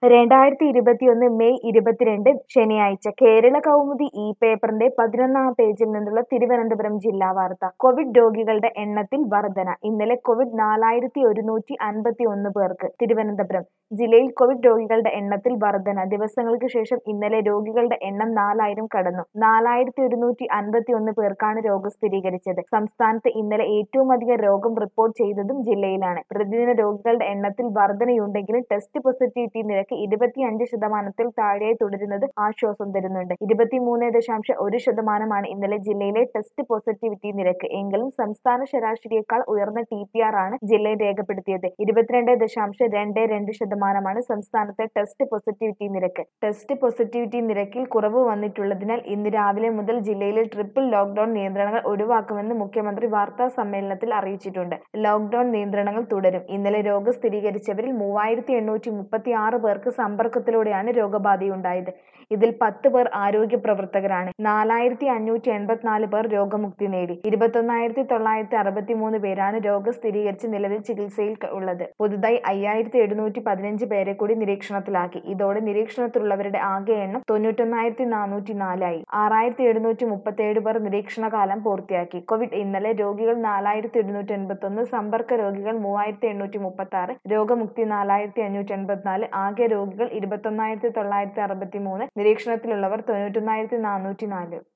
2021 May 22 ശനിയാഴ്ച കേരള കൗമുദി പേപ്പറിന്റെ 11-ാം പേജിൽ നിന്നുള്ള തിരുവനന്തപുരം ജില്ലാ വാർത്ത. കോവിഡ് രോഗികളുടെ എണ്ണത്തിൽ വർധന. ഇന്നലെ കോവിഡ് 4151 പേർക്ക്. തിരുവനന്തപുരം ജില്ലയിൽ കോവിഡ് രോഗികളുടെ എണ്ണത്തിൽ വർധന. ദിവസങ്ങൾക്ക് ശേഷം ഇന്നലെ രോഗികളുടെ എണ്ണം 4000 കടന്നു. 4151 പേർക്കാണ് രോഗം സ്ഥിരീകരിച്ചത്. സംസ്ഥാനത്ത് ഇന്നലെ ഏറ്റവുമധികം രോഗം റിപ്പോർട്ട് ചെയ്തതും ജില്ലയിലാണ്. പ്രതിദിന രോഗികളുടെ എണ്ണത്തിൽ വർധനയുണ്ടെങ്കിലും ടെസ്റ്റ് പോസിറ്റിവിറ്റി നിരക്ക് 25% താഴെയായി തുടരുന്നത് ആശ്വാസം തരുന്നുണ്ട്. 23.1% ഇന്നലെ ജില്ലയിലെ ടെസ്റ്റ് പോസിറ്റിവിറ്റി നിരക്ക്. എങ്കിലും സംസ്ഥാന ശരാശരിയേക്കാൾ ഉയർന്ന TPR ആണ് ജില്ലയിൽ രേഖപ്പെടുത്തിയത്. 22.22% സംസ്ഥാനത്തെ ടെസ്റ്റ് പോസിറ്റിവിറ്റി നിരക്ക്. ടെസ്റ്റ് പോസിറ്റിവിറ്റി നിരക്കിൽ കുറവ് വന്നിട്ടുള്ളതിനാൽ ഇന്ന് രാവിലെ മുതൽ ജില്ലയിലെ ട്രിപ്പിൾ ലോക്ക്ഡൌൺ നിയന്ത്രണങ്ങൾ ഒഴിവാക്കുമെന്ന് മുഖ്യമന്ത്രി വാർത്താ സമ്മേളനത്തിൽ അറിയിച്ചിട്ടുണ്ട്. ലോക്ക്ഡൌൺ നിയന്ത്രണങ്ങൾ തുടരും. ഇന്നലെ രോഗം സ്ഥിരീകരിച്ചവരിൽ 3836 പേർക്ക് സമ്പർക്കത്തിലൂടെയാണ് രോഗബാധയുണ്ടായത്. ഇതിൽ 10 പേർ ആരോഗ്യ പ്രവർത്തകരാണ്. 4584 പേർ രോഗമുക്തി നേടി. 21963 പേരാണ് രോഗം സ്ഥിരീകരിച്ച് നിലവിൽ ചികിത്സയിൽ ഉള്ളത്. പുതുതായി 5715 പേരെ കൂടി നിരീക്ഷണത്തിലാക്കി. ഇതോടെ നിരീക്ഷണത്തിലുള്ളവരുടെ ആകെ എണ്ണം 91404 ആയി. 6737 പേർ നിരീക്ഷണകാലം പൂർത്തിയാക്കി. കോവിഡ് ഇന്നലെ രോഗികൾ 4181, സമ്പർക്ക രോഗികൾ 3836, രോഗമുക്തി 4584, ആകെ രോഗികൾ 21963, നിരീക്ഷണത്തിലുള്ളവർ 91404.